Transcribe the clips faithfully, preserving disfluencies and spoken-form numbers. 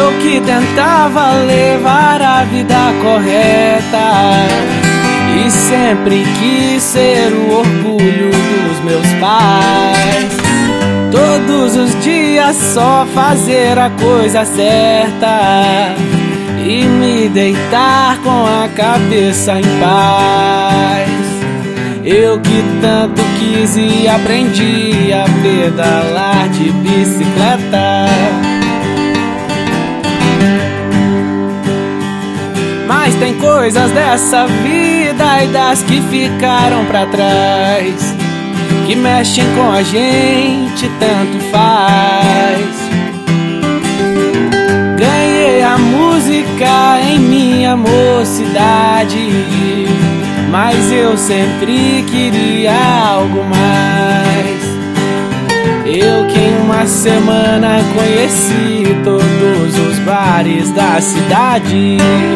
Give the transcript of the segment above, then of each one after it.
Eu que tentava levar a vida correta e sempre quis ser o orgulho dos meus pais. Todos os dias só fazer a coisa certa e me deitar com a cabeça em paz. Eu que tanto quis e aprendi a pedalar de bicicleta, mas tem coisas dessa vida e das que ficaram pra trás que mexem com a gente, tanto faz. Ganhei a música em minha mocidade, mas eu sempre queria algo mais. Eu que em uma semana conheci todos os bares da cidade.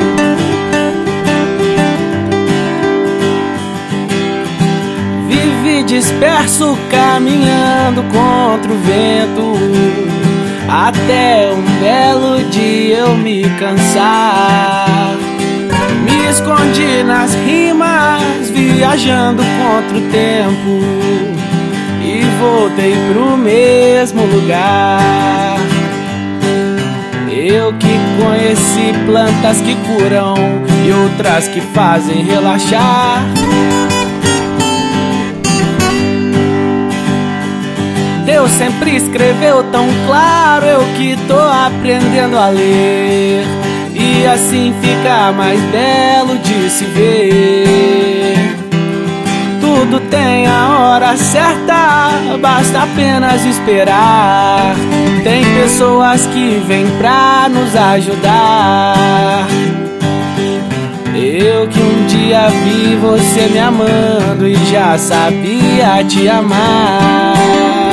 Vivi disperso caminhando contra o vento, até um belo dia eu me cansar. Me escondi nas rimas, viajando contra o tempo, e voltei pro mesmo lugar. Eu que conheci plantas que curam e outras que fazem relaxar. Deus sempre escreveu tão claro, eu que tô aprendendo a ler, e assim fica mais belo de se ver. Tudo tem a hora certa, basta apenas esperar. Tem pessoas que vêm pra nos ajudar. Eu que um dia vi você me amando e já sabia te amar.